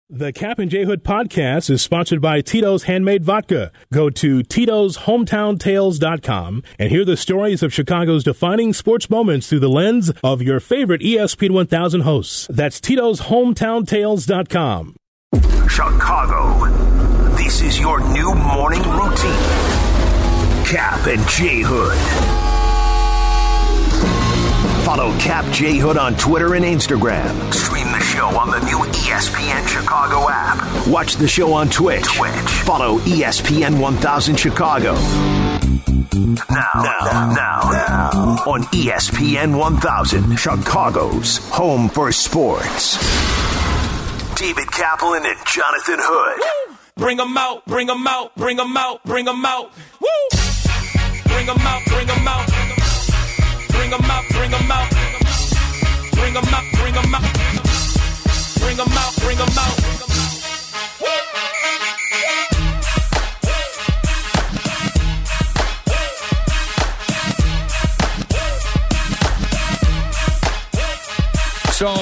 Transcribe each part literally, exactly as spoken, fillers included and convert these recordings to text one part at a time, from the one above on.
The Cap and J Hood podcast is sponsored by Tito's Handmade Vodka. Go to Tito's Hometown Tales dot com and hear the stories of Chicago's defining sports moments through the lens of your favorite E S P N one thousand hosts. That's Tito's Hometown Tales dot com. Chicago, this is your new morning routine. Cap and J Hood. Follow Cap J Hood on Twitter and Instagram. Stream the show on the new E S P N Chicago app. Watch the show on Twitch. Twitch. Follow E S P N one thousand Chicago. Now, now, now, now, on E S P N one thousand, Chicago's home for sports. David Kaplan and Jonathan Hood. Woo! Bring them out, bring them out, bring them out, bring them out. Woo! Bring them out, bring them out. Bring them out, bring them out. Bring them out, bring them out. Bring them out, bring them out. So,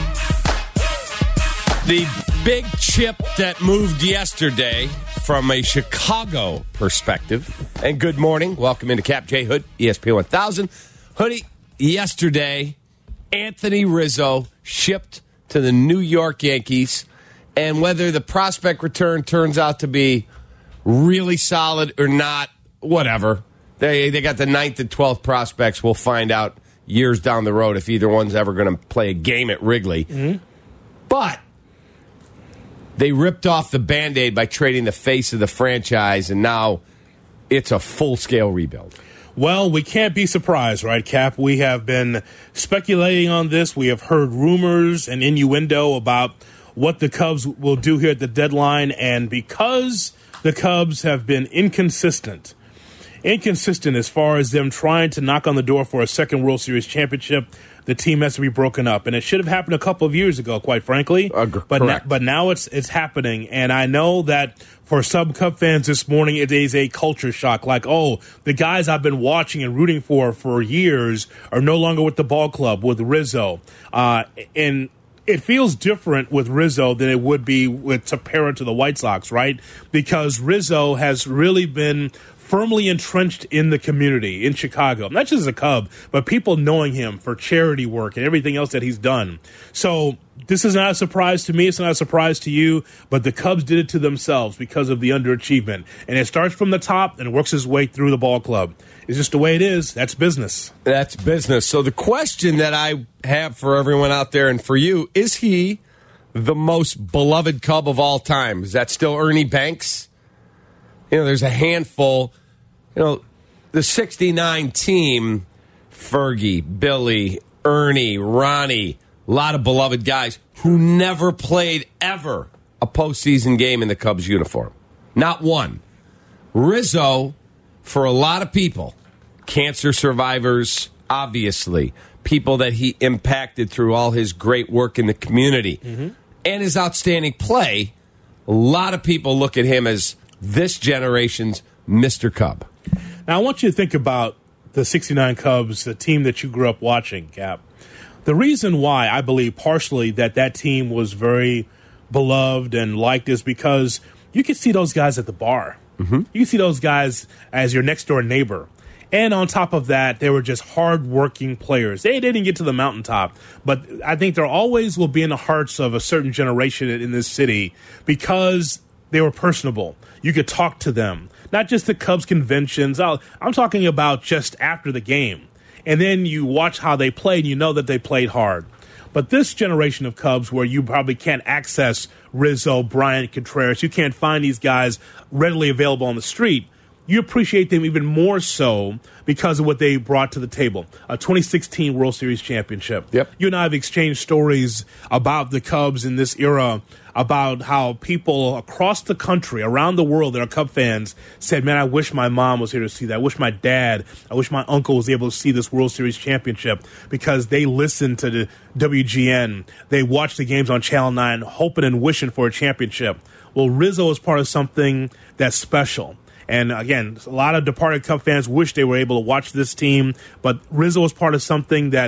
the big chip that moved yesterday from a Chicago perspective. And good morning. Welcome into Cap J Hood, E S P N one thousand. Hoodie, yesterday, Anthony Rizzo shipped to the New York Yankees. And whether the prospect return turns out to be really solid or not, whatever. They, they got the ninth and twelfth prospects. We'll find out years down the road if either one's ever going to play a game at Wrigley. Mm-hmm. But they ripped off the Band-Aid by trading the face of the franchise, and now it's a full-scale rebuild. Well, we can't be surprised, right, Cap? We have been speculating on this. We have heard rumors and innuendo about what the Cubs will do here at the deadline, and because the Cubs have been inconsistent, inconsistent as far as them trying to knock on the door for a second World Series championship, the team has to be broken up. And it should have happened a couple of years ago, quite frankly. Uh, but, na- but now it's it's happening. And I know that for some Cub fans this morning, it is a culture shock. Like, oh, the guys I've been watching and rooting for for years are no longer with the ball club, with Rizzo. Uh, and it feels different with Rizzo than it would be with Tepera to the White Sox, right? Because Rizzo has really been firmly entrenched in the community in Chicago, not just as a Cub, but people knowing him for charity work and everything else that he's done. So this is not a surprise to me. It's not a surprise to you, but the Cubs did it to themselves because of the underachievement. And it starts from the top and works its way through the ball club. It's just the way it is. That's business. That's business. So the question that I have for everyone out there and for you, is he the most beloved Cub of all time? Is that still Ernie Banks? You know, there's a handful. You know, the sixty-nine team, Fergie, Billy, Ernie, Ronnie, a lot of beloved guys who never played ever a postseason game in the Cubs uniform. Not one. Rizzo, for a lot of people, cancer survivors, obviously, people that he impacted through all his great work in the community, mm-hmm. and his outstanding play, a lot of people look at him as this generation's Mister Cub. Now, I want you to think about the sixty-nine Cubs, the team that you grew up watching, Cap. The reason why I believe partially that that team was very beloved and liked is because you could see those guys at the bar. Mm-hmm. You see those guys as your next-door neighbor. And on top of that, they were just hard-working players. They didn't get to the mountaintop, but I think there always will be in the hearts of a certain generation in this city because they were personable. You could talk to them. Not just the Cubs conventions. I'll, I'm talking about just after the game. And then you watch how they played, and you know that they played hard. But this generation of Cubs where you probably can't access Rizzo, Bryant, Contreras, you can't find these guys readily available on the street, you appreciate them even more so because of what they brought to the table. A twenty sixteen World Series championship. Yep. You and I have exchanged stories about the Cubs in this era, about how people across the country, around the world that are Cub fans said, man, I wish my mom was here to see that. I wish my dad, I wish my uncle was able to see this World Series championship because they listened to the W G N. They watched the games on Channel nine, hoping and wishing for a championship. Well, Rizzo is part of something that's special. And again, a lot of departed Cub fans wish they were able to watch this team, but Rizzo is part of something that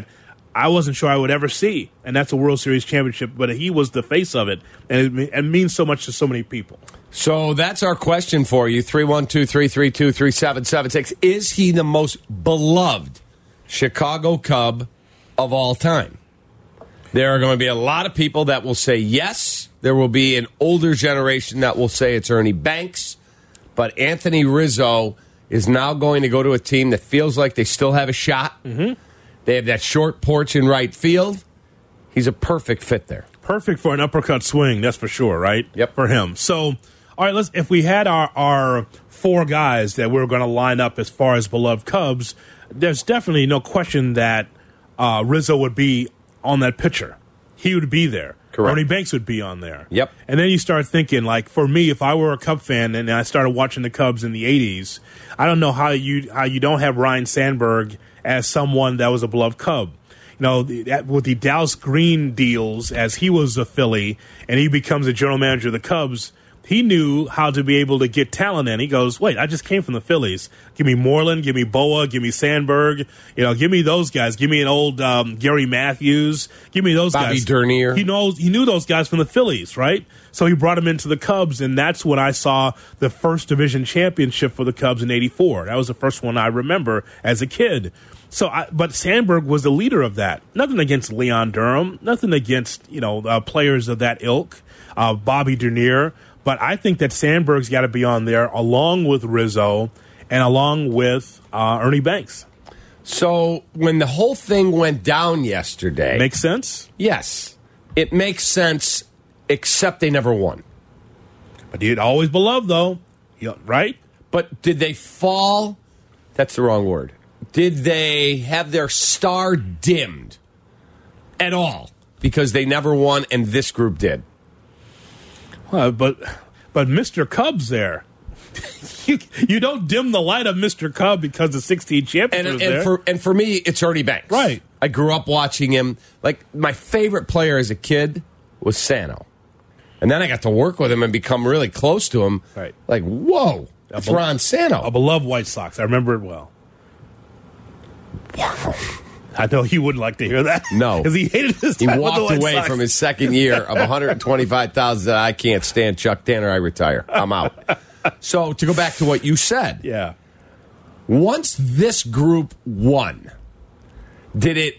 I wasn't sure I would ever see, and that's a World Series championship. But he was the face of it, and it, it means so much to so many people. So that's our question for you, three one two, three three two, three seven seven six. Is he the most beloved Chicago Cub of all time? There are going to be a lot of people that will say yes. There will be an older generation that will say it's Ernie Banks. But Anthony Rizzo is now going to go to a team that feels like they still have a shot. Mm-hmm. They have that short porch in right field. He's a perfect fit there. Perfect for an uppercut swing, that's for sure, right? Yep. For him. So, all right, let's. If we had our, our four guys that we were going to line up as far as beloved Cubs, there's definitely no question that uh, Rizzo would be on that picture. He would be there. Correct. Ernie Banks would be on there. Yep. And then you start thinking, like, for me, if I were a Cub fan and I started watching the Cubs in the eighties, I don't know how you how you don't have Ryne Sandberg as someone that was a beloved Cub. You know, the, with the Dallas Green deals, as he was a Philly and he becomes a general manager of the Cubs, he knew how to be able to get talent in. He goes, wait, I just came from the Phillies. Give me Moreland, give me Boa, give me Sandberg. You know, give me those guys. Give me an old um, Gary Matthews. Give me those Bobby guys. Bobby Dernier. He knows. He knew those guys from the Phillies, right? So he brought them into the Cubs, and that's when I saw the first division championship for the Cubs in eighty-four. That was the first one I remember as a kid. So, I, but Sandberg was the leader of that. Nothing against Leon Durham. Nothing against, you know, uh, players of that ilk. Uh, Bobby Dernier. But I think that Sandberg's got to be on there along with Rizzo and along with uh, Ernie Banks. So when the whole thing went down yesterday... Makes sense? Yes. It makes sense, except they never won. But he'd always beloved, though. Yeah, right? But did they fall? That's the wrong word. Did they have their star dimmed at all? Because they never won and this group did. Well, but but Mister Cub's there. you, you don't dim the light of Mister Cub because the sixteen champions and, was and there. For, and for me, it's Ernie Banks. Right. I grew up watching him. Like, my favorite player as a kid was Sano. And then I got to work with him and become really close to him. Right. Like, whoa, that's be- Ron Sano. A beloved White Sox. I remember it well. I know he wouldn't like to hear that. No. Because he hated his He time with the walked White away Sox. from his second year of one hundred twenty-five thousand dollars that I can't stand. Chuck Tanner, I retire. I'm out. So, to go back to what you said. Yeah. Once this group won, did it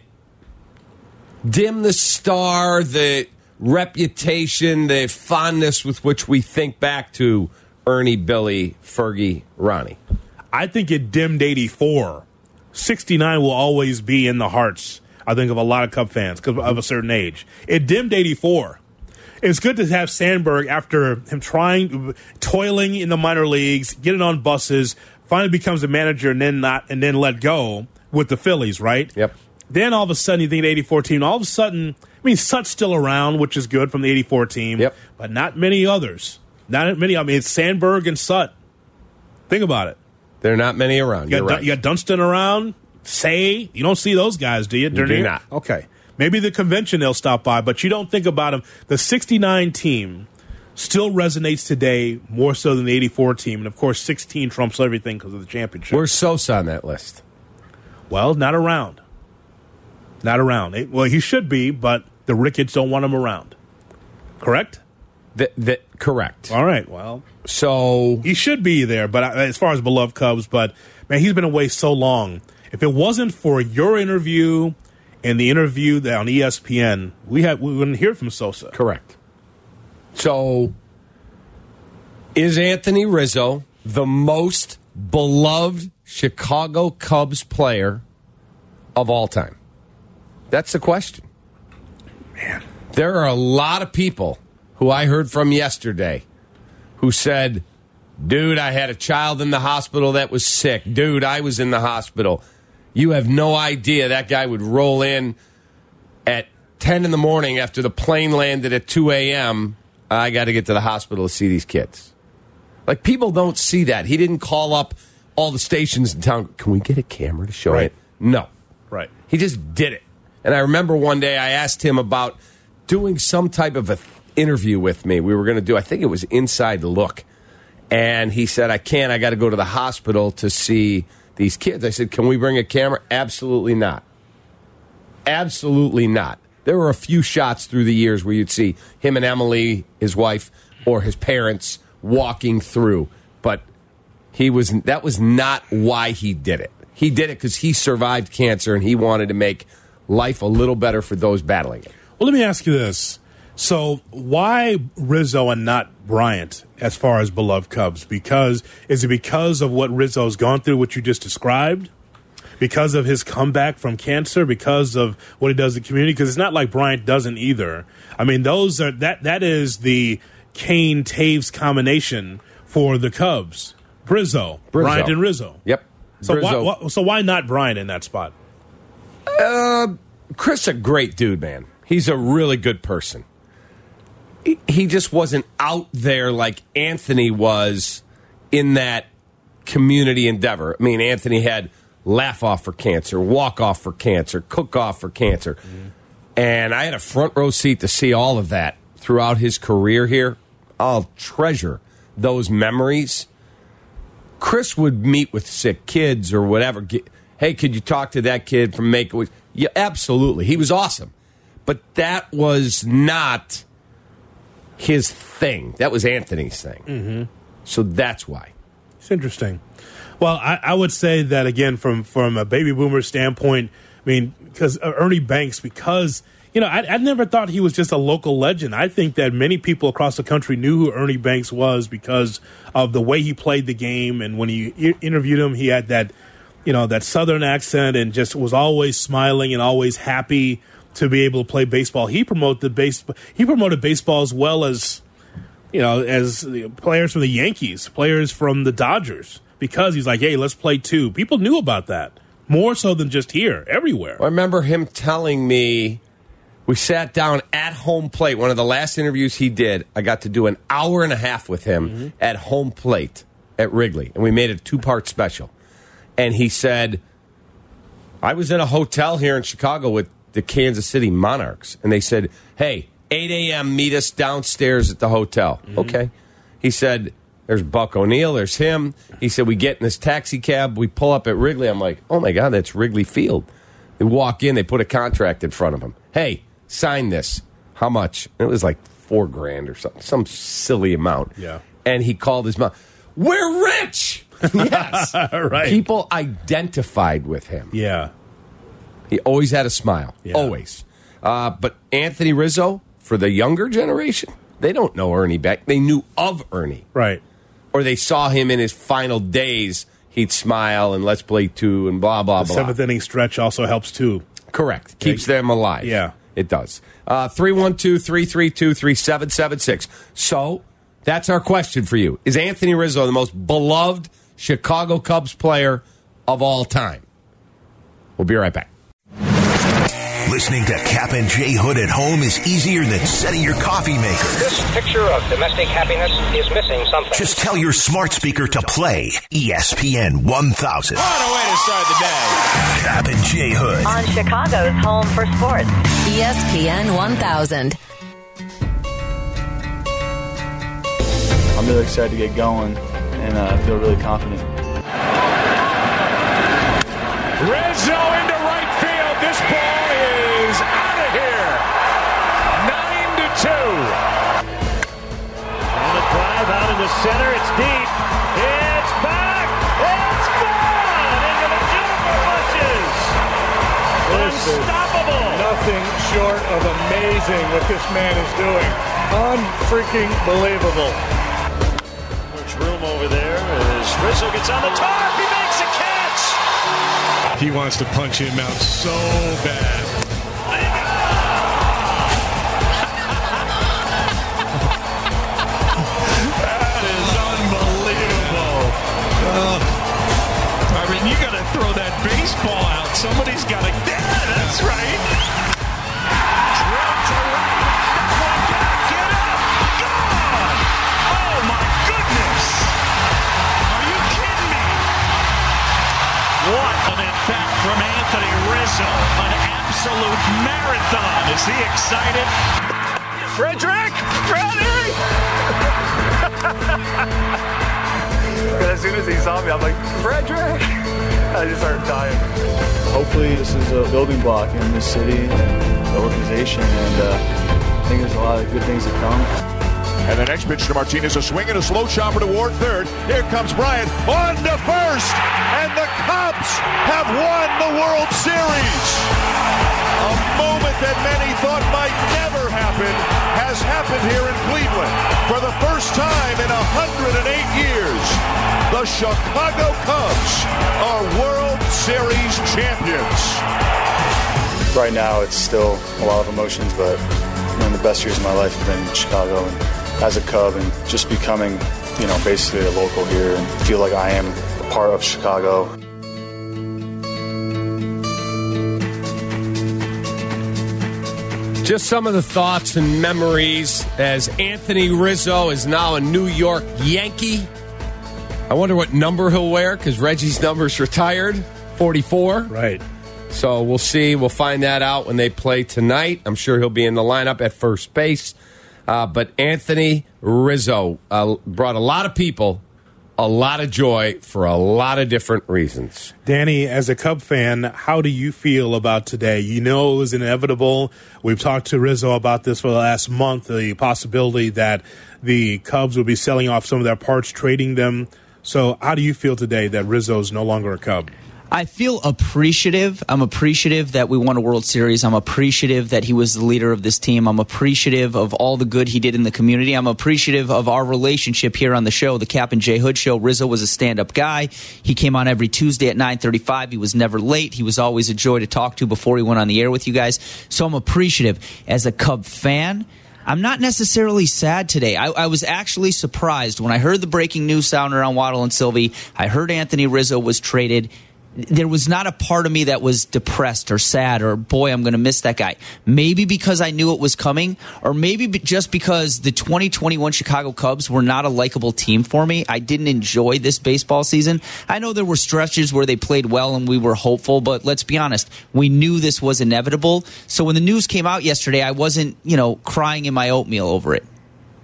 dim the star, the reputation, the fondness with which we think back to Ernie, Billy, Fergie, Ronnie? I think it dimmed eighty-four. sixty-nine will always be in the hearts, I think, of a lot of Cub fans because of a certain age. It dimmed eighty-four. It's good to have Sandberg, after him trying, toiling in the minor leagues, getting on buses, finally becomes a manager and then not, and then let go with the Phillies, right? Yep. Then all of a sudden you think the eighty-four team, all of a sudden, I mean, Sutt's still around, which is good from the eighty-four team, yep. but not many others. Not many. I mean, it's Sandberg and Sutt. Think about it. There are not many around. You You're got, right. you got Dunston around. Say, you don't see those guys, do you? You do not. Okay. Maybe the convention they'll stop by, but you don't think about them. The sixty-nine team still resonates today more so than the eighty-four team. And, of course, sixteen trumps everything because of the championship. Where's Sosa on that list? Well, not around. Not around. It- well, he should be, but the Ricketts don't want him around. Correct? That, that, correct. All right, well. So He should be there, but I, as far as beloved Cubs, but, man, he's been away so long. If it wasn't for your interview and the interview that on E S P N, we had we wouldn't hear from Sosa. correct. So is Anthony Rizzo the most beloved Chicago Cubs player of all time? That's the question. Man. There are a lot of people who I heard from yesterday who said, dude, I had a child in the hospital that was sick. Dude, I was in the hospital. You have no idea that guy would roll in at ten in the morning after the plane landed at two a.m. I got to get to the hospital to see these kids. Like, people don't see that. He didn't call up all the stations in town. Can we get a camera to show Right. it? No. Right. He just did it. And I remember one day I asked him about doing some type of an interview with me. We were going to do, I think it was Inside Look. And he said, I can't. I got to go to the hospital to see these kids. I said, can we bring a camera? Absolutely not. Absolutely not. There were a few shots through the years where you'd see him and Emily, his wife, or his parents walking through. But he was that was not why he did it. He did it because he survived cancer and he wanted to make life a little better for those battling it. Well, let me ask you this. So why Rizzo and not Bryant as far as beloved Cubs? Because is it because of what Rizzo's gone through, what you just described? Because of his comeback from cancer? Because of what he does in the community? Because it's not like Bryant doesn't either. I mean, those are that that is the Kane Taves combination for the Cubs. Rizzo, Rizzo. Bryant, and Rizzo. Yep. So Rizzo. why, why so why not Bryant in that spot? Uh, Chris, a great dude, man. He's a really good person. He, he just wasn't out there like Anthony was in that community endeavor. I mean, Anthony had laugh off for cancer, walk off for cancer, cook off for cancer. Mm-hmm. And I had a front row seat to see all of that throughout his career here. I'll treasure those memories. Chris would meet with sick kids or whatever. Get, hey, could you talk to that kid from Make-A-Wish? Yeah, absolutely. He was awesome. But that was not his thing. That was Anthony's thing. Mm-hmm. So that's why. It's interesting. Well, I, I would say that, again, from, from a baby boomer standpoint, I mean, because Ernie Banks, because, you know, I, I never thought he was just a local legend. I think that many people across the country knew who Ernie Banks was because of the way he played the game. And when you I- interviewed him, he had that, you know, that Southern accent and just was always smiling and always happy to be able to play baseball. He promoted the base. He promoted baseball as well as, you know, as the players from the Yankees, players from the Dodgers, because he's like, hey, let's play two. People knew about that more so than just here, everywhere. I remember him telling me, we sat down at home plate. One of the last interviews he did, I got to do an hour and a half with him mm-hmm. at home plate at Wrigley, and we made it a two-part special. And he said, I was in a hotel here in Chicago with the Kansas City Monarchs, and they said, hey, eight a.m., meet us downstairs at the hotel. Mm-hmm. Okay. He said, there's Buck O'Neil, there's him. He said, we get in this taxi cab, we pull up at Wrigley. I'm like, oh, my God, that's Wrigley Field. They walk in, they put a contract in front of him. Hey, sign this. How much? And it was like four grand or something, some silly amount. Yeah. And he called his mom, we're rich. Yes. Right. People identified with him. Yeah. He always had a smile. Yeah. Always. Uh, but Anthony Rizzo, for the younger generation, they don't know Ernie Beck. They knew of Ernie. Right. Or they saw him in his final days. He'd smile and let's play two and blah, blah, the blah. Seventh inning stretch also helps, too. Correct. Keeps them alive. Yeah. It does. Uh, three one two, three three two, three seven seven six. So that's our question for you. Is Anthony Rizzo the most beloved Chicago Cubs player of all time? We'll be right back. Listening to Cap and J Hood at home is easier than setting your coffee maker. This picture of domestic happiness is missing something. Just tell your smart speaker to play E S P N one thousand. What a way to start the day. Cap and J Hood. On Chicago's home for sports. E S P N one thousand. I'm really excited to get going, and uh, I feel really confident. Rizzo into right field. This ball is out of here. Nine to two. And a drive out in the center. It's deep. It's back. It's gone into the juniper bushes. Unstoppable. Nothing short of amazing what this man is doing. Unfreaking believable. Much room over there as Rizzo gets on the tarp. He makes a catch. He wants to punch him out so bad. That is unbelievable. Uh, I mean, you got to throw that baseball out. Somebody's got to. Yeah, that's right. Drill to right. That one back. Get up. Gone. Oh, my goodness. Are you kidding me? What an at-bat from Anthony Rizzo. An absolute marathon. Is he excited? Frederick! Frederick! As soon as he saw me, I'm like, Frederick! I just started dying. Hopefully this is a building block in this city and the organization, and uh, I think there's a lot of good things to come. And the next pitch to Martinez, a swing and a slow chopper toward third. Here comes Bryant on to first, and the Cubs have won the World Series. A moment that many thought might never happen has happened here in Cleveland. For the first time in one hundred eight years, the Chicago Cubs are World Series champions. Right now it's still a lot of emotions, but one of the best years of my life have been in Chicago. And as a Cub and just becoming, you know, basically a local here and feel like I am a part of Chicago. Just some of the thoughts and memories as Anthony Rizzo is now a New York Yankee. I wonder what number he'll wear because Reggie's number's retired, forty-four. Right. So we'll see. We'll find that out when they play tonight. I'm sure he'll be in the lineup at first base. Uh, but Anthony Rizzo uh, brought a lot of people a lot of joy for a lot of different reasons. Danny, as a Cub fan, how do you feel about today? You know it was inevitable. We've talked to Rizzo about this for the last month, the possibility that the Cubs will be selling off some of their parts, trading them. So how do you feel today that Rizzo's no longer a Cub? I feel appreciative. I'm appreciative that we won a World Series. I'm appreciative that he was the leader of this team. I'm appreciative of all the good he did in the community. I'm appreciative of our relationship here on the show, the Cap and Jay Hood Show. Rizzo was a stand-up guy. He came on every Tuesday at nine thirty-five. He was never late. He was always a joy to talk to before he went on the air with you guys. So I'm appreciative. As a Cub fan, I'm not necessarily sad today. I, I was actually surprised when I heard the breaking news sound around Waddle and Sylvie. I heard Anthony Rizzo was traded. There was not a part of me that was depressed or sad or, boy, I'm going to miss that guy. Maybe because I knew it was coming, or maybe just because the twenty twenty-one Chicago Cubs were not a likable team for me. I didn't enjoy this baseball season. I know there were stretches where they played well and we were hopeful, but let's be honest, we knew this was inevitable. So when the news came out yesterday, I wasn't, you know, crying in my oatmeal over it.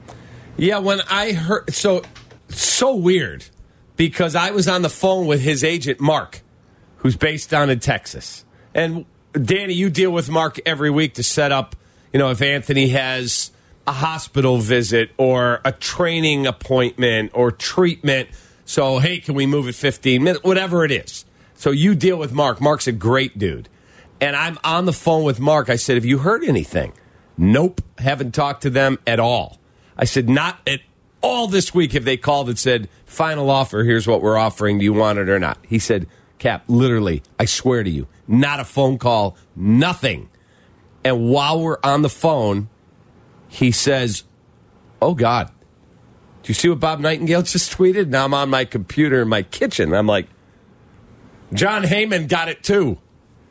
Yeah, when I heard, so, so weird, because I was on the phone with his agent, Mark, who's based down in Texas. And, Danny, you deal with Mark every week to set up, you know, if Anthony has a hospital visit or a training appointment or treatment. So, hey, can we move it fifteen minutes? Whatever it is. So you deal with Mark. Mark's a great dude. And I'm on the phone with Mark. I said, have you heard anything? Nope. Haven't talked to them at all. I said, not at all this week have they called and said, final offer, here's what we're offering. Do you want it or not? He said, Cap, literally, I swear to you, not a phone call, nothing. And while we're on the phone, he says, oh, God, do you see what Bob Nightingale just tweeted? Now I'm on my computer in my kitchen. I'm like, John Heyman got it too.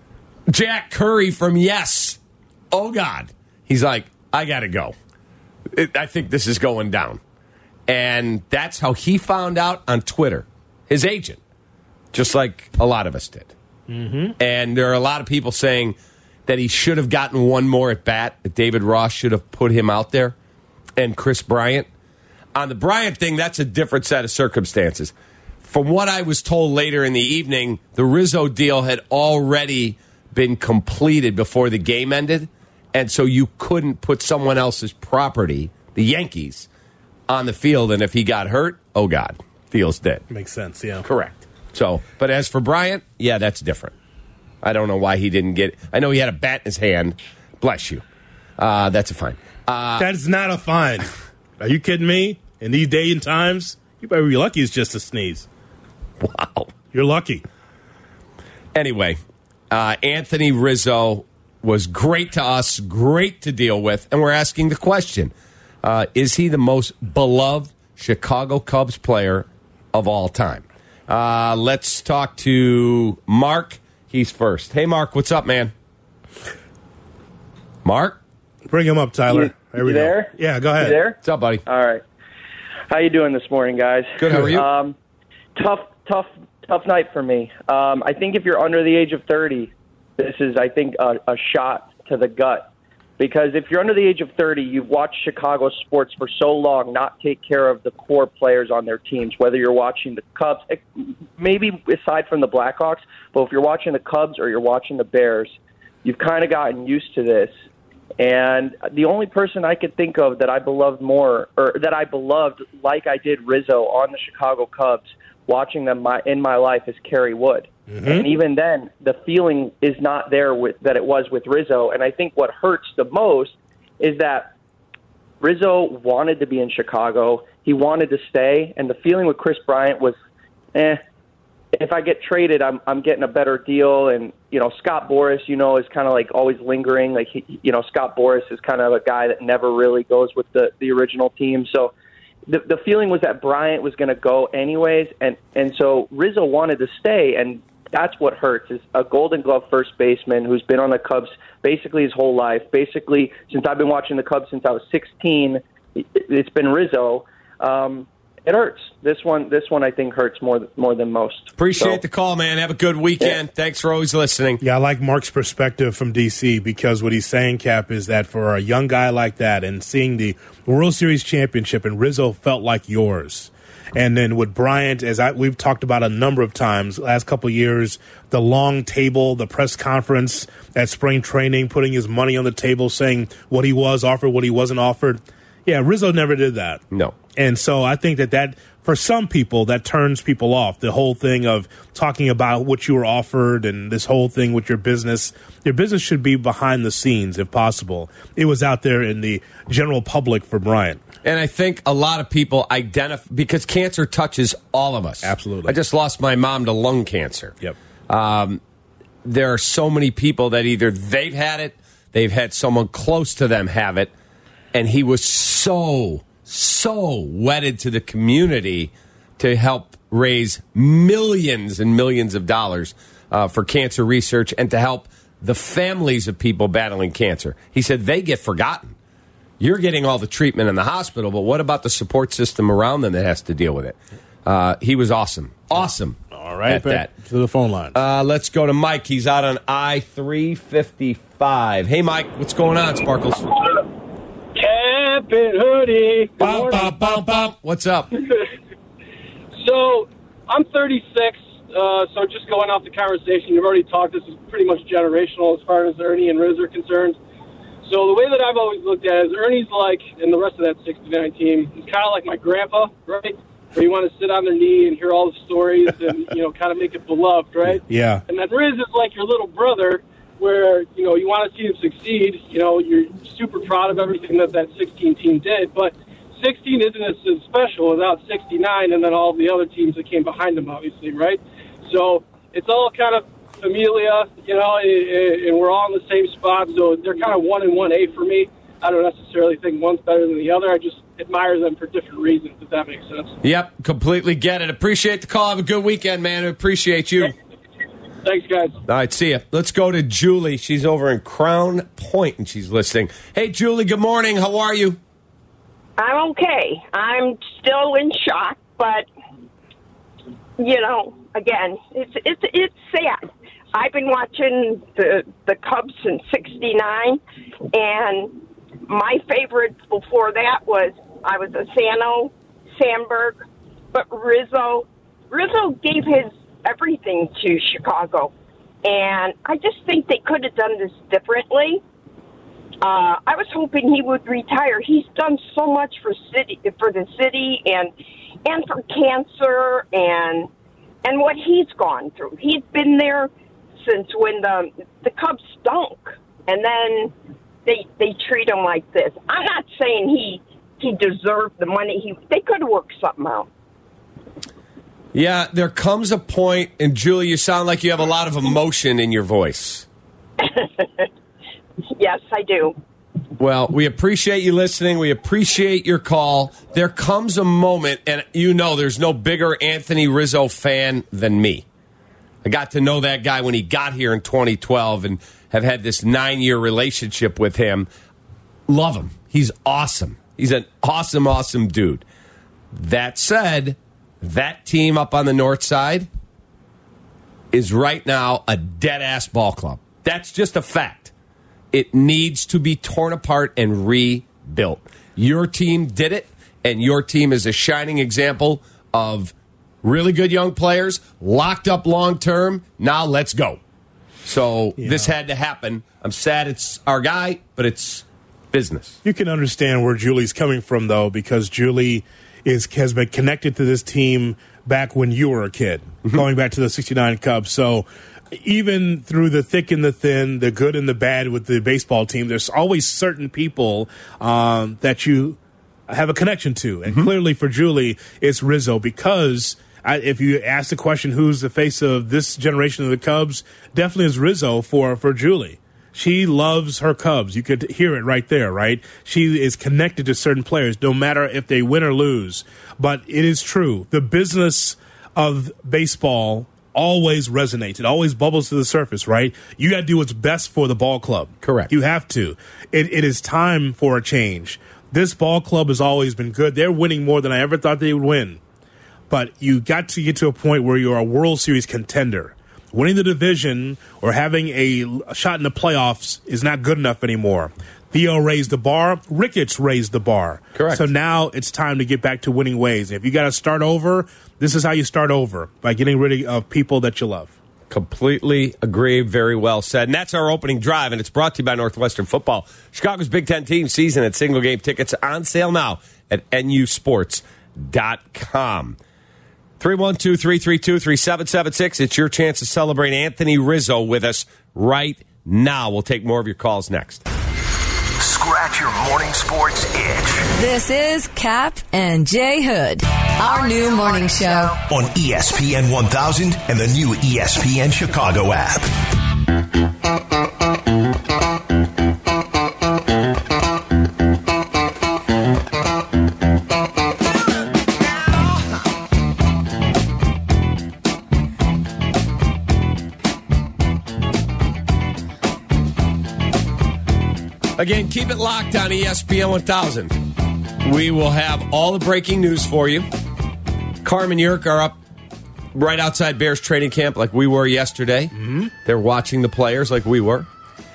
Jack Curry from Yes. Oh, God. He's like, I got to go. It, I think this is going down. And that's how he found out on Twitter, his agent. Just like a lot of us did. Mm-hmm. And there are a lot of people saying that he should have gotten one more at bat, that David Ross should have put him out there, and Chris Bryant. On the Bryant thing, that's a different set of circumstances. From what I was told later in the evening, the Rizzo deal had already been completed before the game ended, and so you couldn't put someone else's property, the Yankees, on the field, and if he got hurt, oh, God, field's dead. Makes sense, yeah. Correct. So, but as for Bryant, yeah, that's different. I don't know why he didn't get it. I know he had a bat in his hand. Bless you. Uh, that's a fine. Uh, that is not a fine. Are you kidding me? In these day and times, you better be lucky it's just a sneeze. Wow. You're lucky. Anyway, uh, Anthony Rizzo was great to us, great to deal with, and we're asking the question, uh, is he the most beloved Chicago Cubs player of all time? Uh, let's talk to Mark. He's first. Hey, Mark, what's up, man? Mark? Bring him up, Tyler. You, there we you go. there? Yeah, go ahead. You there? What's up, buddy? All right. How you doing this morning, guys? Good, how are you? Um, tough, tough, tough night for me. Um, I think if you're under the age of thirty, this is, I think, a, a shot to the gut. Because if you're under the age of thirty, you've watched Chicago sports for so long not take care of the core players on their teams, whether you're watching the Cubs, maybe aside from the Blackhawks, but if you're watching the Cubs or you're watching the Bears, you've kind of gotten used to this. And the only person I could think of that I beloved more, or that I beloved like I did Rizzo on the Chicago Cubs, watching them my, in my life, is Kerry Wood. Mm-hmm. And even then, the feeling is not there with, that it was with Rizzo. And I think what hurts the most is that Rizzo wanted to be in Chicago. He wanted to stay. And the feeling with Kris Bryant was, eh, if I get traded, I'm I'm getting a better deal. And, you know, Scott Boras, you know, is kind of like always lingering. Like, he, you know, Scott Boras is kind of a guy that never really goes with the, the original team. So the the feeling was that Bryant was going to go anyways. And, and so Rizzo wanted to stay. And that's what hurts, is a Golden Glove first baseman who's been on the Cubs basically his whole life. Basically, since I've been watching the Cubs since I was sixteen, it's been Rizzo. Um, it hurts. This one, this one, I think hurts more more than most. Appreciate so, the call, man. Have a good weekend. Yeah. Thanks for always listening. Yeah, I like Mark's perspective from D C, because what he's saying, Cap, is that for a young guy like that and seeing the World Series championship, and Rizzo felt like yours. And then with Bryant, as I, we've talked about a number of times, last couple of years, the long table, the press conference at spring training, putting his money on the table, saying what he was offered, what he wasn't offered. Yeah, Rizzo never did that. No. And so I think that that, for some people, that turns people off. The whole thing of talking about what you were offered and this whole thing with your business. Your business should be behind the scenes, if possible. It was out there in the general public for Bryant. And I think a lot of people identify, because cancer touches all of us. Absolutely. I just lost my mom to lung cancer. Yep. Um, there are so many people that either they've had it, they've had someone close to them have it, and he was so, so wedded to the community to help raise millions and millions of dollars uh, for cancer research and to help the families of people battling cancer. He said they get forgotten. You're getting all the treatment in the hospital, but what about the support system around them that has to deal with it? Uh, he was awesome. Awesome. All right, at back that. to the phone line. Uh, let's go to Mike. He's out on I three fifty-five. Hey, Mike, what's going on, Sparkles? Cap and Hoodie. Bop, bop, bop, bop. What's up? So, I'm thirty-six, uh, so just going off the conversation, you've already talked, this is pretty much generational as far as Ernie and Riz are concerned. So the way that I've always looked at it is Ernie's like, and the rest of that sixty-nine team, he's kind of like my grandpa, right? Where you want to sit on their knee and hear all the stories and, you know, kind of make it beloved, right? Yeah. And then Riz is like your little brother where, you know, you want to see him succeed. You know, you're super proud of everything that that sixteen team did. But sixteen isn't as special without sixty-nine and then all the other teams that came behind them, obviously, right? So it's all kind of familia, you know, and we're all in the same spot, so they're kind of one and one A for me. I don't necessarily think one's better than the other. I just admire them for different reasons, if that makes sense. Yep, completely get it. Appreciate the call. Have a good weekend, man. I appreciate you. Thanks, guys. All right, see ya. Let's go to Julie. She's over in Crown Point, and she's listening. Hey, Julie, good morning. How are you? I'm okay. I'm still in shock, but, you know, again, it's it's it's sad. I've been watching the the Cubs since sixty-nine, and my favorite before that was I was a Sano, Sandberg, but Rizzo. Rizzo gave his everything to Chicago, and I just think they could have done this differently. Uh, I was hoping he would retire. He's done so much for city for the city and and for cancer and and what he's gone through. He's been there since when the the Cubs stunk, and then they they treat him like this. I'm not saying he he deserved the money. He they could have worked something out. Yeah, there comes a point, and Julie, you sound like you have a lot of emotion in your voice. Yes, I do. Well, we appreciate you listening. We appreciate your call. There comes a moment, and you know there's no bigger Anthony Rizzo fan than me. I got to know that guy when he got here in twenty twelve and have had this nine-year relationship with him. Love him. He's awesome. He's an awesome, awesome dude. That said, that team up on the north side is right now a dead-ass ball club. That's just a fact. It needs to be torn apart and rebuilt. Your team did it, and your team is a shining example of really good young players, locked up long term. Now let's go. So yeah. This had to happen. I'm sad it's our guy, but it's business. You can understand where Julie's coming from, though, because Julie is has been connected to this team back when you were a kid, mm-hmm. going back to the sixty-nine Cubs. So even through the thick and the thin, the good and the bad with the baseball team, there's always certain people um, that you have a connection to. And mm-hmm. clearly for Julie, it's Rizzo because I, if you ask the question, who's the face of this generation of the Cubs, definitely is Rizzo for, for Julie. She loves her Cubs. You could hear it right there, right? She is connected to certain players, no matter if they win or lose. But it is true. The business of baseball always resonates. It always bubbles to the surface, right? You got to do what's best for the ball club. Correct. You have to. It, it is time for a change. This ball club has always been good. They're winning more than I ever thought they would win. But you got to get to a point where you're a World Series contender. Winning the division or having a, a shot in the playoffs is not good enough anymore. Theo raised the bar. Ricketts raised the bar. Correct. So now it's time to get back to winning ways. If you got to start over, this is how you start over, by getting rid of people that you love. Completely agree. Very well said. And that's our opening drive, and it's brought to you by Northwestern Football. Chicago's Big Ten team season and single game tickets on sale now at N U sports dot com. three one two, three three two, three seven seven six. It's your chance to celebrate Anthony Rizzo with us right now. We'll take more of your calls next. Scratch your morning sports itch. This is Cap and Jay Hood, our new morning show. On E S P N one thousand and the new E S P N Chicago app. Again, keep it locked on E S P N one thousand. We will have all the breaking news for you. Carm and Yerk are up right outside Bears training camp like we were yesterday. Mm-hmm. They're watching the players like we were.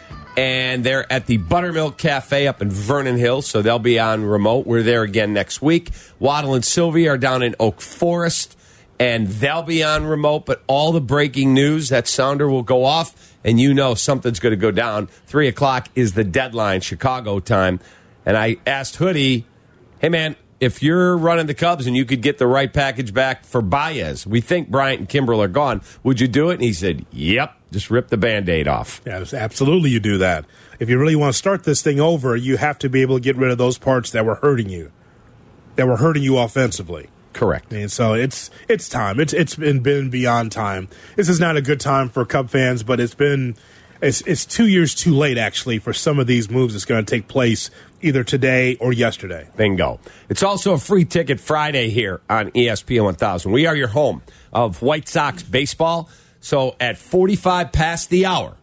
And they're at the Buttermilk Cafe up in Vernon Hills, so they'll be on remote. We're there again next week. Waddle and Sylvie are down in Oak Forest, and they'll be on remote. But all the breaking news, that sounder will go off. And you know something's going to go down. Three o'clock is the deadline, Chicago time. And I asked Hoodie, hey, man, if you're running the Cubs and you could get the right package back for Baez, we think Bryant and Kimbrel are gone, would you do it? And he said, yep, just rip the Band-Aid off. Yeah, absolutely you do that. If you really want to start this thing over, you have to be able to get rid of those parts that were hurting you, that were hurting you offensively. Correct. And so it's it's time. It's it's been been beyond time. This is not a good time for Cub fans, but it's been it's it's two years too late actually for some of these moves that's going to take place either today or yesterday. Bingo. It's also a free ticket Friday here on E S P N one thousand. We are your home of White Sox baseball. So at forty-five past the hour,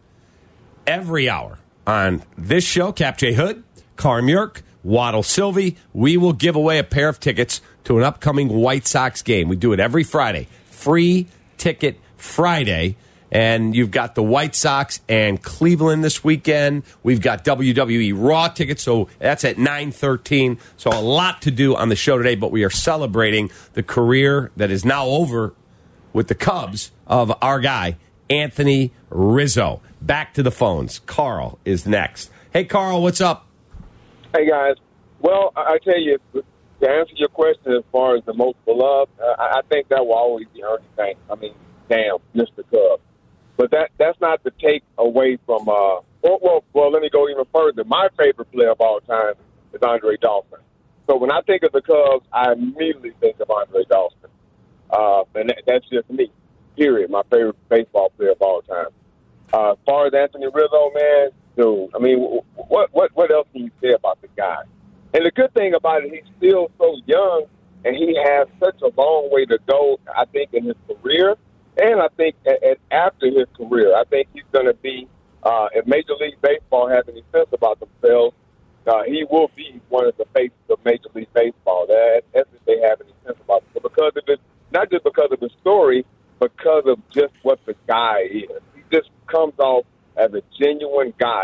every hour on this show, Cap J. Hood, Carm Yerk, Waddle Sylvie, we will give away a pair of tickets to an upcoming White Sox game. We do it every Friday. Free ticket Friday. And you've got the White Sox and Cleveland this weekend. We've got W W E Raw tickets, so that's at nine thirteen. So a lot to do on the show today, but we are celebrating the career that is now over with the Cubs of our guy, Anthony Rizzo. Back to the phones. Carl is next. Hey, Carl, what's up? Hey, guys. Well, I, I tell you, to answer your question as far as the most beloved, uh, I, I think that will always be Ernie Banks. I mean, damn, Mister Cub. But that that's not to take away from, uh, well, well, well, let me go even further. My favorite player of all time is Andre Dawson. So when I think of the Cubs, I immediately think of Andre Dawson. Uh, and that, that's just me, period. My favorite baseball player of all time. Uh, as far as Anthony Rizzo, man, dude, I mean, what, what, what else can you say about the guy? And the good thing about it, he's still so young, and he has such a long way to go, I think, in his career. And I think at, at after his career, I think he's going to be, uh, if Major League Baseball has any sense about themselves, uh, he will be one of the faces of Major League Baseball. That, that's if they have any sense about it. Because of it, not just because of the story, because of just what the guy is. He just comes off as a genuine guy. His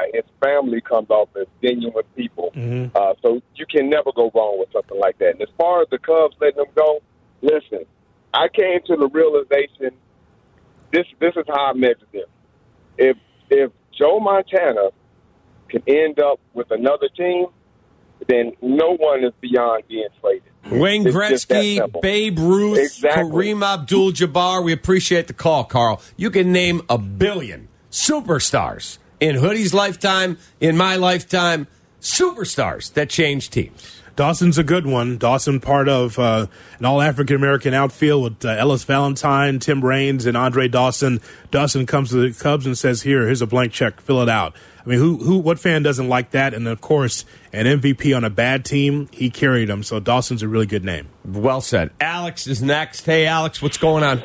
family comes off as genuine people. Mm-hmm. Uh, so you can never go wrong with something like that. And as far as the Cubs letting them go, listen, I came to the realization, this this is how I measure them. If, if Joe Montana can end up with another team, then no one is beyond being traded. Wayne It's just that Gretzky, simple. Babe Ruth, Exactly. Kareem Abdul-Jabbar. We appreciate the call, Carl. You can name a billion superstars in Hoodie's lifetime, in my lifetime, superstars that change teams. Dawson's a good one. Dawson, part of uh, an all-African-American outfield with uh, Ellis Valentine, Tim Raines, and Andre Dawson. Dawson comes to the Cubs and says, here, here's a blank check, fill it out. I mean, who, who, what fan doesn't like that? And, of course, an M V P on a bad team, he carried them. So Dawson's a really good name. Well said. Alex is next. Hey, Alex, what's going on?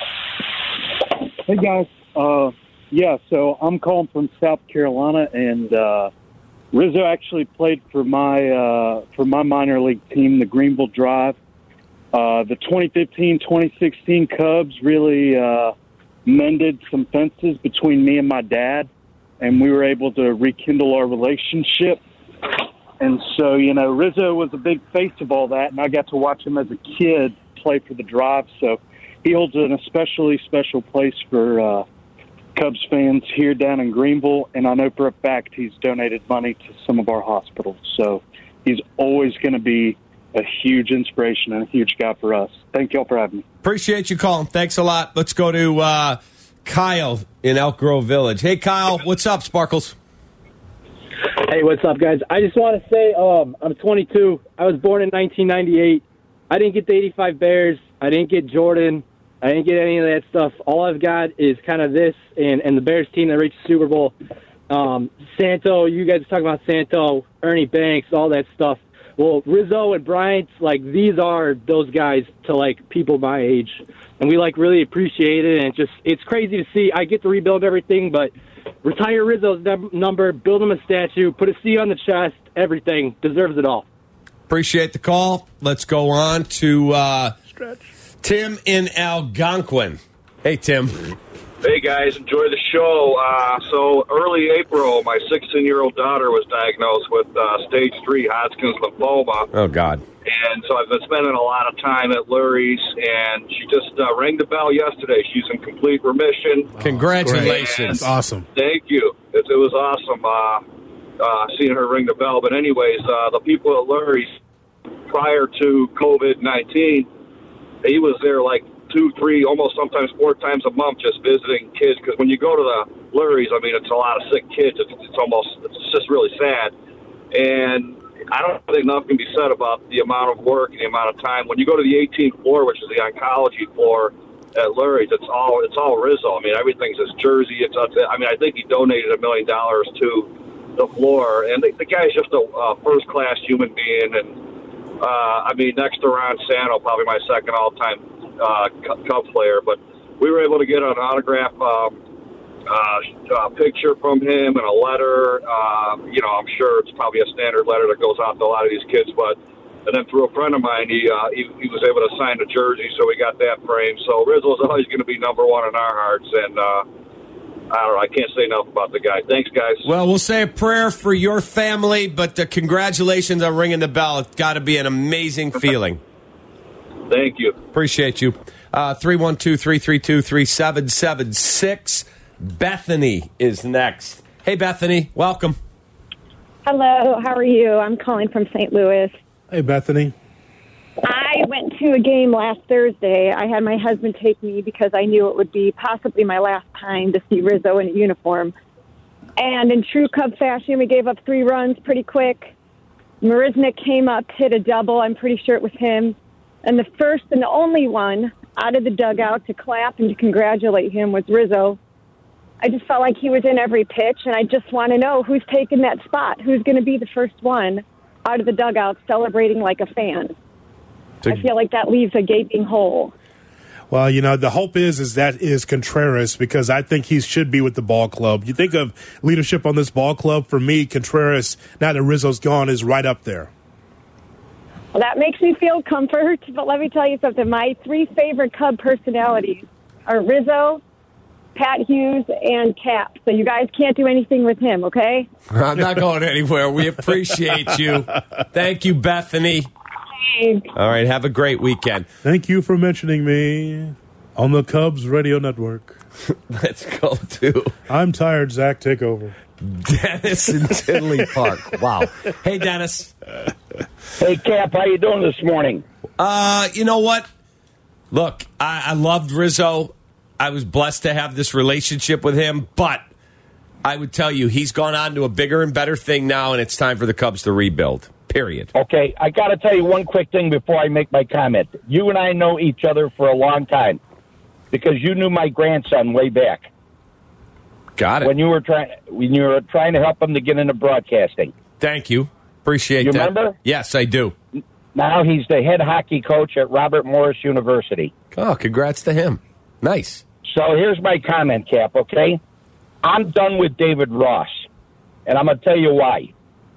Hey, guys. Uh, yeah, so I'm calling from South Carolina, and uh, Rizzo actually played for my uh, for my minor league team, the Greenville Drive. Uh, the twenty fifteen twenty sixteen Cubs really uh, mended some fences between me and my dad, and we were able to rekindle our relationship. And so, you know, Rizzo was a big face of all that, and I got to watch him as a kid play for the Drive. So he holds an especially special place for uh, Cubs fans here down in Greenville, and I know for a fact he's donated money to some of our hospitals. So he's always going to be a huge inspiration and a huge guy for us. Thank y'all for having me. Appreciate you calling. Thanks a lot. Let's go to uh, Kyle in Elk Grove Village. Hey, Kyle, what's up, Sparkles? Hey, what's up, guys? I just want to say um, I'm twenty-two. I was born in nineteen ninety-eight. I didn't get the eighty-five Bears. I didn't get Jordan. I didn't get any of that stuff. All I've got is kind of this and, and the Bears team that reached the Super Bowl. Um, Santo, you guys are talking about Santo, Ernie Banks, all that stuff. Well, Rizzo and Bryant, like, these are those guys to, like, people my age. And we, like, really appreciate it. And it's just, it's crazy to see. I get to rebuild everything, but retire Rizzo's num- number, build him a statue, put a C on the chest, everything. Deserves it all. Appreciate the call. Let's go on to uh, Tim in Algonquin. Hey, Tim. Hey, guys, enjoy the show. Uh, so early April, my sixteen-year-old daughter was diagnosed with uh, stage three Hodgkin's lymphoma. Oh, God. And so I've been spending a lot of time at Lurie's, and she just uh, rang the bell yesterday. She's in complete remission. Congratulations. That's awesome. Thank you. It, it was awesome uh, uh, seeing her ring the bell. But anyways, uh, the people at Lurie's, prior to COVID nineteen, he was there like two, three, almost sometimes four times a month just visiting kids. Because when you go to the Lurie's, I mean, it's a lot of sick kids. It's, it's almost, it's just really sad. And I don't think enough can be said about the amount of work and the amount of time. When you go to the eighteenth floor, which is the oncology floor at Lurie's, it's all it's all Rizzo. I mean, everything's his jersey. It's I mean, I think he donated a million dollars to the floor, and the, the guy's just a uh, first class human being. And uh, I mean, next to Ron Santo, probably my second all time uh, Cub player. But we were able to get an autograph. Um, Uh, a picture from him and a letter. Uh, you know, I'm sure it's probably a standard letter that goes out to a lot of these kids. But and then through a friend of mine, he uh, he, he was able to sign a jersey, so we got that framed. So Rizzo's always going to be number one in our hearts, and uh, I don't know. I can't say enough about the guy. Thanks, guys. Well, we'll say a prayer for your family, but uh, congratulations on ringing the bell. It's got to be an amazing feeling. Thank you. Appreciate you. Uh, three one two, three three two, three seven seven six. Bethany is next. Hey, Bethany, welcome. Hello, how are you? I'm calling from Saint Louis. Hey, Bethany. I went to a game last Thursday. I had my husband take me because I knew it would be possibly my last time to see Rizzo in a uniform. And in true Cub fashion, we gave up three runs pretty quick. Marisnik came up, hit a double. I'm pretty sure it was him. And the first and the only one out of the dugout to clap and to congratulate him was Rizzo. I just felt like he was in every pitch, and I just want to know who's taking that spot. Who's going to be the first one out of the dugout celebrating like a fan? To, I feel like that leaves a gaping hole. Well, you know, the hope is is that is Contreras, because I think he should be with the ball club. You think of leadership on this ball club, for me, Contreras, now that Rizzo's gone, is right up there. Well, that makes me feel comfort, but let me tell you something. My three favorite Cub personalities are Rizzo, Pat Hughes and Cap. So you guys can't do anything with him, okay? I'm not going anywhere. We appreciate you. Thank you, Bethany. Thanks. All right, have a great weekend. Thank you for mentioning me on the Cubs radio network. Let's go to... I'm tired, Zach. Take over. Dennis in Tinley Park. Wow. Hey, Dennis. Hey, Cap. How you doing this morning? Uh, you know what? Look, I, I loved Rizzo. I was blessed to have this relationship with him, but I would tell you he's gone on to a bigger and better thing now, and it's time for the Cubs to rebuild. Period. Okay, I got to tell you one quick thing before I make my comment. You and I know each other for a long time because you knew my grandson way back. Got it. When you were trying, when you were trying to help him to get into broadcasting. Thank you. Appreciate you that. Remember? Yes, I do. Now he's the head hockey coach at Robert Morris University. Oh, congrats to him. Nice. So here's my comment, Cap, okay? I'm done with David Ross, and I'm going to tell you why.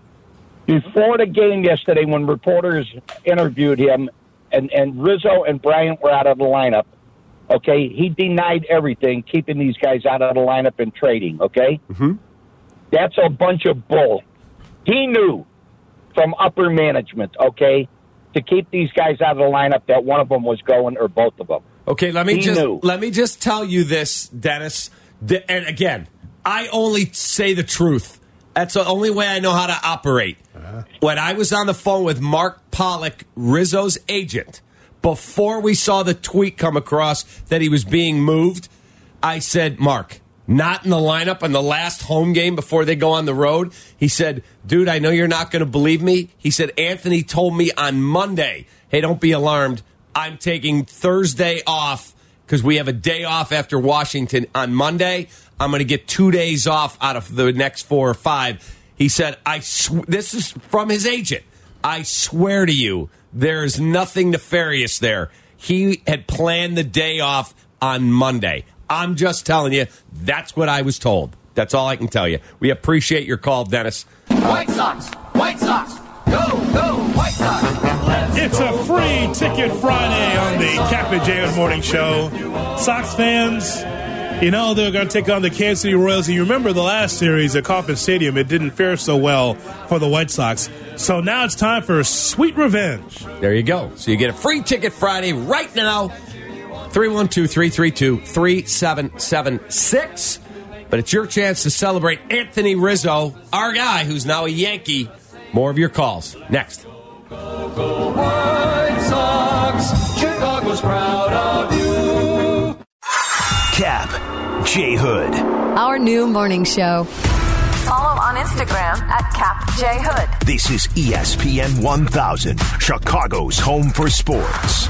Before the game yesterday, when reporters interviewed him, and, and Rizzo and Bryant were out of the lineup, okay, he denied everything, keeping these guys out of the lineup and trading, okay? Mm-hmm. That's a bunch of bull. He knew from upper management, okay, to keep these guys out of the lineup that one of them was going or both of them. Okay, let me he just knew. let me just tell you this, Dennis. The, and again, I only say the truth. That's the only way I know how to operate. Uh-huh. When I was on the phone with Mark Pollock, Rizzo's agent, before we saw the tweet come across that he was being moved, I said, Mark, not in the lineup in the last home game before they go on the road. He said, dude, I know you're not going to believe me. He said, Anthony told me on Monday, hey, don't be alarmed. I'm taking Thursday off because we have a day off after Washington on Monday. I'm going to get two days off out of the next four or five. He said, "I sw- this is from his agent. I swear to you, there is nothing nefarious there. He had planned the day off on Monday. I'm just telling you, that's what I was told. That's all I can tell you. We appreciate your call, Dennis. White Sox, White Sox, go, go, White Sox. Let's It's go, a free go, ticket Friday on the Cap and J Hood Morning Show. Sox fans, you know they're going to take on the Kansas City Royals. And you remember the last series at Kauffman Stadium, it didn't fare so well for the White Sox. So now it's time for sweet revenge. There you go. So you get a free ticket Friday right now. three one two, three three two, three seven seven six. But it's your chance to celebrate Anthony Rizzo, our guy who's now a Yankee. More of your calls next. Go, go, White Sox. Chicago's proud of you. Cap, J Hood. Our new morning show. Follow on Instagram at Cap J Hood. This is E S P N one thousand, Chicago's home for sports.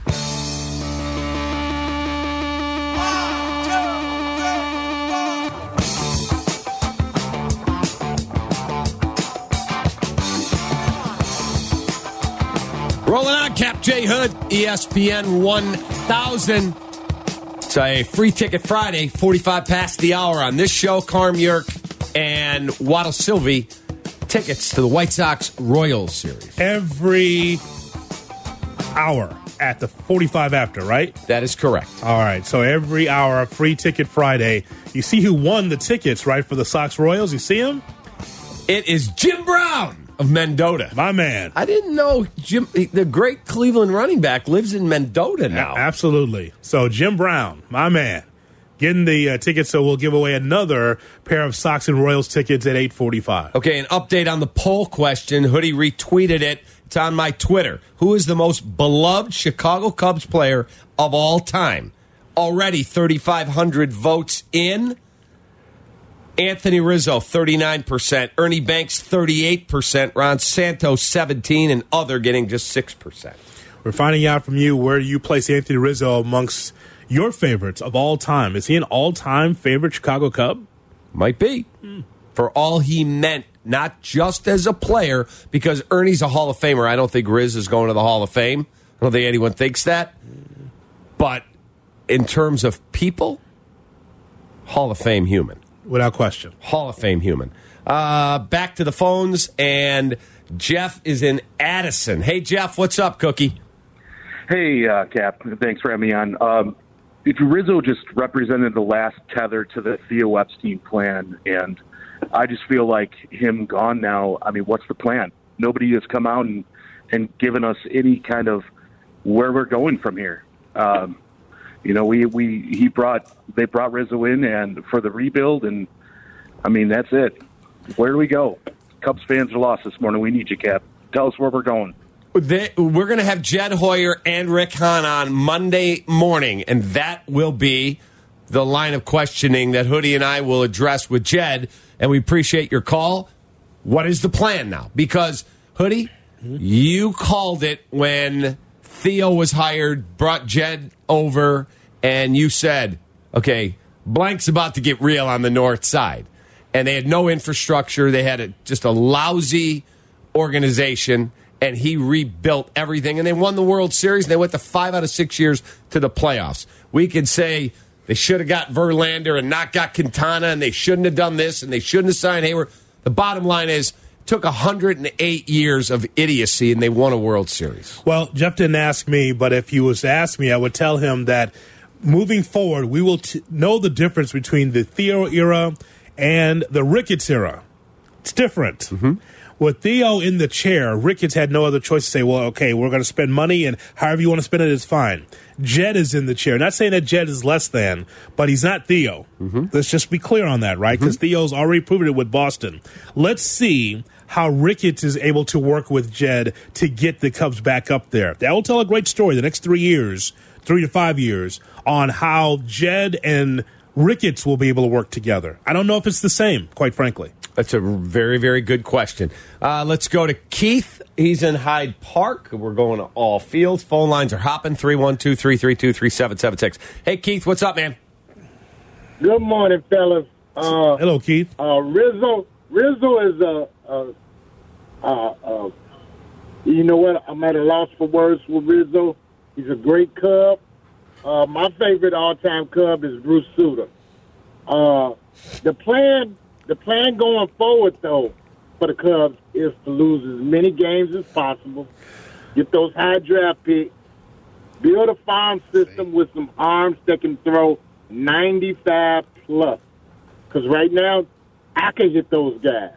Rolling on, Cap J Hood, E S P N one thousand. It's a free ticket Friday, forty-five past the hour on this show. Carm Yerk and Waddle Sylvie, tickets to the White Sox Royals series. Every hour at the forty-five after, right? That is correct. All right, so every hour, free ticket Friday. You see who won the tickets, right, for the Sox Royals? You see him? It is Jim Brown of Mendota. My man. I didn't know Jim, the great Cleveland running back, lives in Mendota now. A- absolutely. So Jim Brown, my man, getting the uh, tickets. So we'll give away another pair of Sox and Royals tickets at eight forty-five. Okay, an update on the poll question. Hoodie retweeted it. It's on my Twitter. Who is the most beloved Chicago Cubs player of all time? Already thirty-five hundred votes in. Anthony Rizzo, thirty-nine percent. Ernie Banks, thirty-eight percent. Ron Santos, seventeen, and other getting just six percent. We're finding out from you where you place Anthony Rizzo amongst your favorites of all time. Is he an all-time favorite Chicago Cub? Might be. Mm. For all he meant, not just as a player, because Ernie's a Hall of Famer. I don't think Riz is going to the Hall of Fame. I don't think anyone thinks that. But in terms of people, Hall of Fame human. Without question. Hall of Fame human. Uh, back to the phones, and Jeff is in Addison. Hey, Jeff, what's up, Cookie? Hey, uh, Cap. Thanks for having me on. Um, if Rizzo just represented the last tether to the Theo Epstein plan, and I just feel like him gone now. I mean, what's the plan? Nobody has come out and, and given us any kind of where we're going from here. Um, you know, we, we he brought they brought Rizzo in and for the rebuild, and I mean that's it. Where do we go? Cubs fans are lost this morning. We need you, Cap. Tell us where we're going. They, we're going to have Jed Hoyer and Rick Hahn on Monday morning, and that will be the line of questioning that Hoodie and I will address with Jed, and we appreciate your call. What is the plan now? Because, Hoodie, mm-hmm. you called it when Theo was hired, brought Jed over, and you said, okay, blank's about to get real on the north side. And they had no infrastructure. They had a, just a lousy organization. And he rebuilt everything, and they won the World Series, and they went to five out of six years to the playoffs. We could say they should have got Verlander and not got Quintana, and they shouldn't have done this, and they shouldn't have signed Hayward. The bottom line is, it took one hundred eight years of idiocy, and they won a World Series. Well, Jeff didn't ask me, but if he was to ask me, I would tell him that moving forward, we will t- know the difference between the Theo era and the Ricketts era. It's different. Mm-hmm. With Theo in the chair, Ricketts had no other choice to say, well, okay, we're going to spend money, and however you want to spend it is fine. Jed is in the chair. Not saying that Jed is less than, but he's not Theo. Mm-hmm. Let's just be clear on that, right? Because mm-hmm. Theo's already proven it with Boston. Let's see how Ricketts is able to work with Jed to get the Cubs back up there. That will tell a great story the next three years, three to five years, on how Jed and Ricketts will be able to work together. I don't know if it's the same, quite frankly. That's a very, very good question. Uh, let's go to Keith. He's in Hyde Park. We're going to all fields. Phone lines are hopping. three one two, three three two, three seven seven six. Hey, Keith, what's up, man? Good morning, fellas. Uh, Hello, Keith. Uh, Rizzo Rizzo is a, a, a, a, you know what? I'm at a loss for words with Rizzo. He's a great Cub. Uh, my favorite all-time Cub is Bruce Sutter. Uh, the plan... The plan going forward, though, for the Cubs is to lose as many games as possible, get those high draft picks, build a farm system with some arms that can throw ninety-five plus. Because right now, I can get those guys.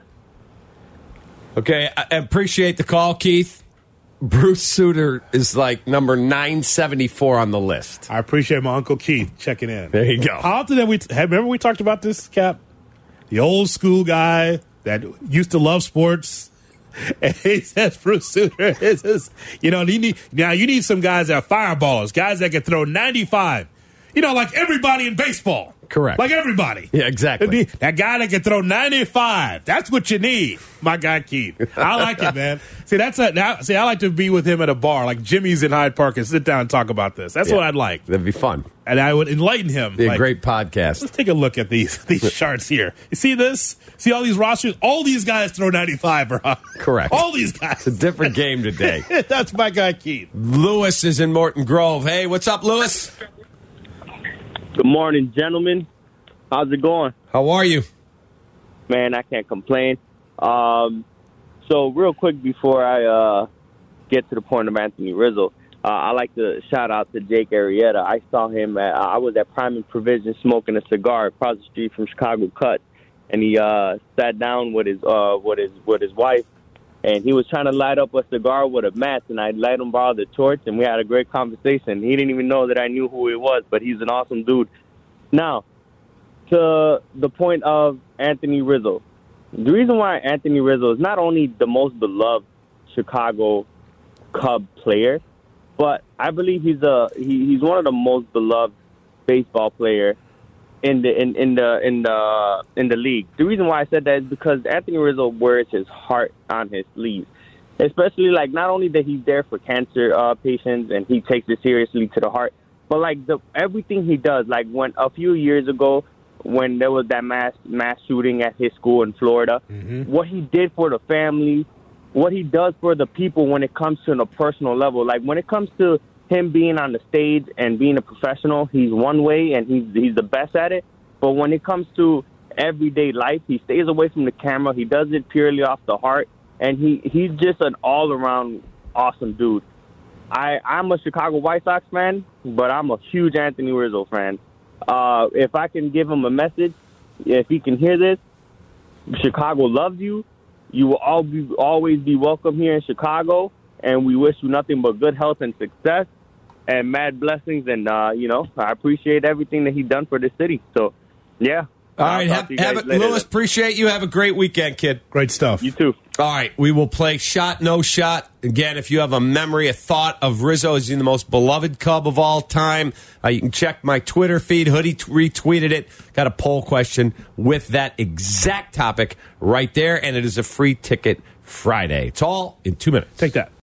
Okay, I appreciate the call, Keith. Bruce Sutter is like number nine seventy-four on the list. I appreciate my Uncle Keith checking in. There you go. How often have we, remember we talked about this, Cap? The old school guy that used to love sports, and he says Bruce Sutter is his, you know, you need, now you need some guys that are fireballers, guys that can throw ninety-five, you know, like everybody in baseball. Correct. Like everybody. Yeah, exactly. That guy that can throw ninety-five. That's what you need, my guy Keith. I like it, man. See, that's a, now, see, I like to be with him at a bar, like Jimmy's in Hyde Park, and sit down and talk about this. That's yeah, what I'd like. That'd be fun. And I would enlighten him. Be a like, great podcast. Let's take a look at these these charts here. You see this? See all these rosters? All these guys throw ninety-five, bro. Correct. All these guys. It's a different game today. That's my guy, Keith. Lewis is in Morton Grove. Hey, what's up, Lewis? Good morning, gentlemen. How's it going? How are you? Man, I can't complain. Um, so real quick before I uh, get to the point of Anthony Rizzo, uh, I like to shout out to Jake Arrieta. I saw him at, I was at Prime and Provision smoking a cigar across the street from Chicago Cut, and he uh, sat down with his uh, with his with his wife, and he was trying to light up a cigar with a match, and I let him borrow the torch, and we had a great conversation. He didn't even know that I knew who he was, but he's an awesome dude. Now, to the point of Anthony Rizzo. The reason why Anthony Rizzo is not only the most beloved Chicago Cub player, but I believe he's a he, he's one of the most beloved baseball player in the in, in the in the in the league. The reason why I said that is because Anthony Rizzo wears his heart on his sleeve. Especially like not only that he's there for cancer uh, patients and he takes it seriously to the heart, but like the everything he does, like when a few years ago when there was that mass mass shooting at his school in Florida, mm-hmm. what he did for the family, what he does for the people when it comes to a personal level. Like when it comes to him being on the stage and being a professional, he's one way and he's he's the best at it. But when it comes to everyday life, he stays away from the camera. He does it purely off the heart, and he, he's just an all-around awesome dude. I, I'm a Chicago White Sox fan, but I'm a huge Anthony Rizzo fan. Uh, if I can give him a message, if he can hear this, Chicago loves you. You will all be, always be welcome here in Chicago, and we wish you nothing but good health and success and mad blessings. And, uh, you know, I appreciate everything that he's done for this city. So, yeah. All right, have, have it, Lewis, appreciate you. Have a great weekend, kid. Great stuff. You too. All right, we will play Shot, No Shot. Again, if you have a memory, a thought of Rizzo as the most beloved Cub of all time, uh, you can check my Twitter feed. Hoodie t- retweeted it. Got a poll question with that exact topic right there, and it is a free ticket Friday. It's all in two minutes. Take that.